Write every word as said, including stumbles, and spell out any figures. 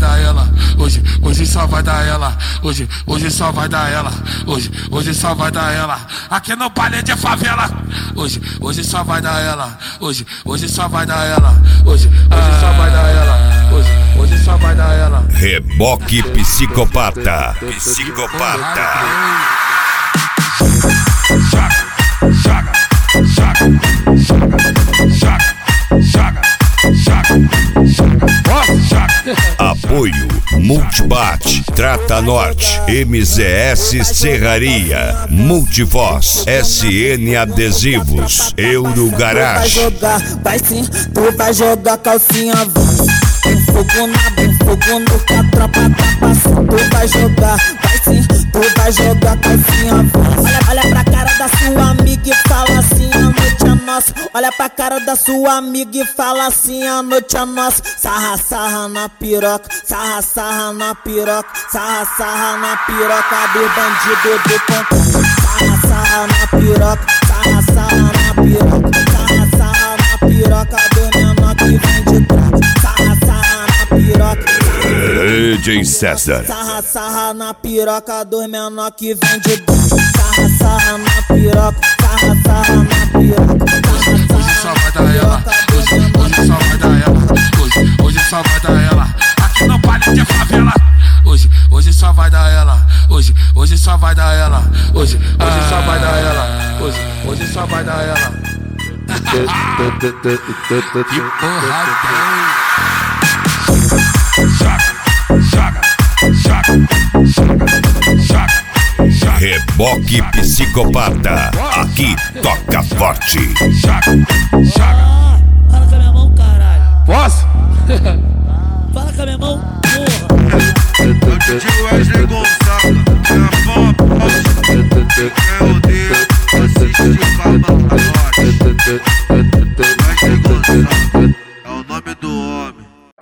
dar ela. Hoje, hoje só vai dar ela. Hoje, hoje só vai dar ela. Hoje, hoje só vai dar ela. Aqui no palha de favela. Hoje, hoje só vai dar ela. Hoje, hoje só vai dar ela. Hoje, hoje só vai dar ela. Hoje, hoje só vai dar ela. Reboque psicopata. Psicopata. Joga, joga, joga, joga, joga, joga, joga, joga. Apoio Multibat, Trata Norte, M Z S Serraria, Multivoz, S N Adesivos, Euro Garage. Tu vai jogar, vai sim, tu vai jogar calcinha. Tem fogo na, tem fogo no que a tropa tá passando. Tu vai jogar, vai sim, tu vai jogar calcinha. Olha, olha pra cara da sua amiga e fala assim, a noite é nossa. Olha pra cara da sua amiga e fala assim, a noite é nossa. Sarra, sarra na piroca, sarra, sarra na piroca, sarra, sarra na piroca do bandido do pontão. Sarra, sarra na piroca, sarra, sarra na piroca, sarra, sarra na piroca do menor que vem de trás. Sarra, sarra na piroca. D J César. Sarra, sarra na piroca dos menor que vem de dentro. Sarra, sarra na piroca, sarra, sarra na piroca. Hoje só vai dar ela. Hoje, hoje só vai dar ela. Hoje, hoje só vai dar ela. Aqui no palha de favela. Hoje, hoje só vai dar ela. Hoje, hoje só vai dar ela. Hoje, hoje só vai dar ela. Hoje, hoje só vai dar ela. Que porra joga, joga, joga, joga, joga. Reboque psicopata, aqui toca forte. Joga, joga. Fala com a minha mão, caralho. Posso? Fala com a minha mão, porra. Eu te digo Wesley Gonçalves, que é a pop, quem odeia, assiste de Barba Norte.